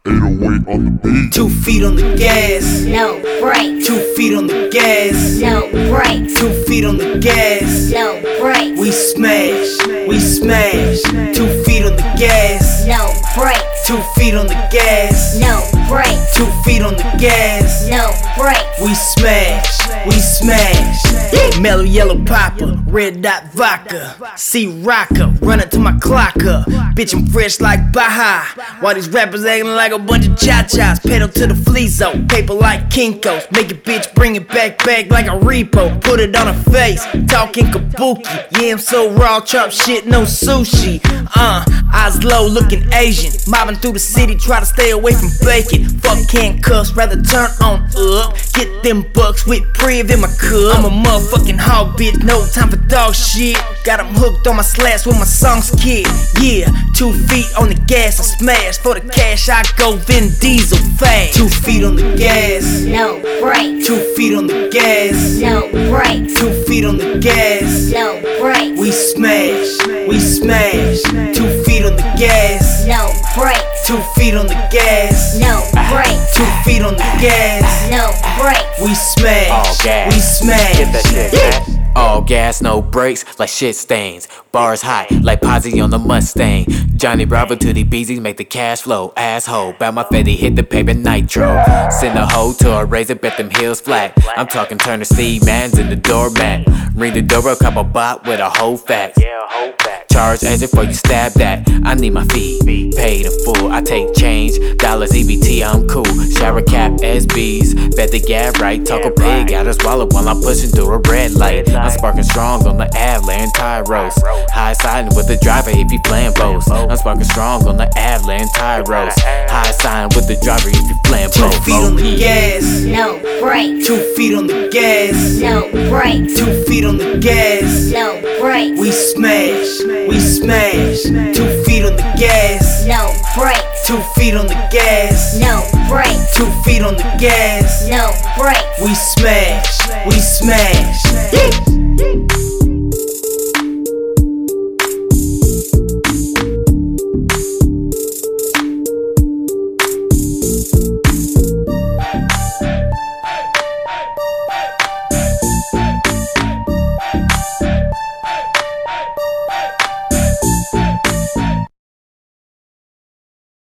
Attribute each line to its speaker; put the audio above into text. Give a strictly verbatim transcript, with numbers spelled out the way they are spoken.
Speaker 1: eight oh eight on the beat.
Speaker 2: Two feet on the gas,
Speaker 3: no brakes.
Speaker 2: two feet on the gas,
Speaker 3: No brakes.
Speaker 2: two feet on the gas.
Speaker 3: No brakes.
Speaker 2: We smash, we smash. Two feet on the gas,
Speaker 3: No brakes.
Speaker 2: two feet on the gas,
Speaker 3: No brakes.
Speaker 2: two feet on the gas.
Speaker 3: No brakes.
Speaker 2: We smash, we smash. Mellow yellow popper, red dot vodka. C rocker, run it to my clocker. Bitch, I'm fresh like Baja. While these rappers acting like a bunch of cha-chas. Pedal to the flea zone, paper like Kinko's. Make a bitch bring it back, back like a repo. Put it on her face, talking kabuki. Yeah, I'm so raw, chop shit, no sushi. Uh, eyes low, looking Asian. Mobbing through the city, try to stay away from bacon. Fuck handcuffs, rather turn on up. Get them bucks with Priv in my cup. I'm a motherfucking hog, bitch, no time for dog shit. Got them hooked on my slash when my songs kick. Yeah, two feet on the gas, I smash. For the cash, I go Vin Diesel fast. Two feet on the gas,
Speaker 3: No brakes.
Speaker 2: two feet on the gas,
Speaker 3: No brakes.
Speaker 2: two feet on the gas.
Speaker 3: No brakes.
Speaker 2: We smash, we smash. Two feet on the gas,
Speaker 3: No brakes.
Speaker 2: two feet on the gas,
Speaker 3: No brakes.
Speaker 2: two feet on the gas.
Speaker 3: No brakes.
Speaker 2: We smash,
Speaker 4: All gas.
Speaker 2: we smash.
Speaker 4: Get that shit, man. All gas, no brakes, like shit stains. Bars hot, like Posy on the Mustang. Johnny Bravo to the Beezies, make the cash flow. Asshole, bout my fetty, hit the paper nitro. Send a hoe to a razor, bet them heels flat. I'm talking Turner Steve, man's in the doormat. Ring the doorbell, cop a bot with a whole fact. Charge extra for you stab that. I need my fee, paid in full. I take change, dollars E B T, I'm cool. Shower cap, S Bs, bet the gab right. Talk a pig, gotta swallow while I'm pushing through a red light. I'm sparking strong on the Av, laying tire roast. High siding with the driver if you playing both. I'm sparking strong on the Av, laying tire roast. High siding with the driver if you playing
Speaker 2: Two
Speaker 4: both.
Speaker 2: feet on the gas,
Speaker 3: No brakes.
Speaker 2: two feet on the gas,
Speaker 3: No brakes.
Speaker 2: two feet on the gas.
Speaker 3: No brakes.
Speaker 2: We smash, we smash. Two feet on the gas,
Speaker 3: No brakes.
Speaker 2: two feet on the gas,
Speaker 3: No brakes.
Speaker 2: two feet on the gas.
Speaker 3: No brakes.
Speaker 2: We smash, we smash.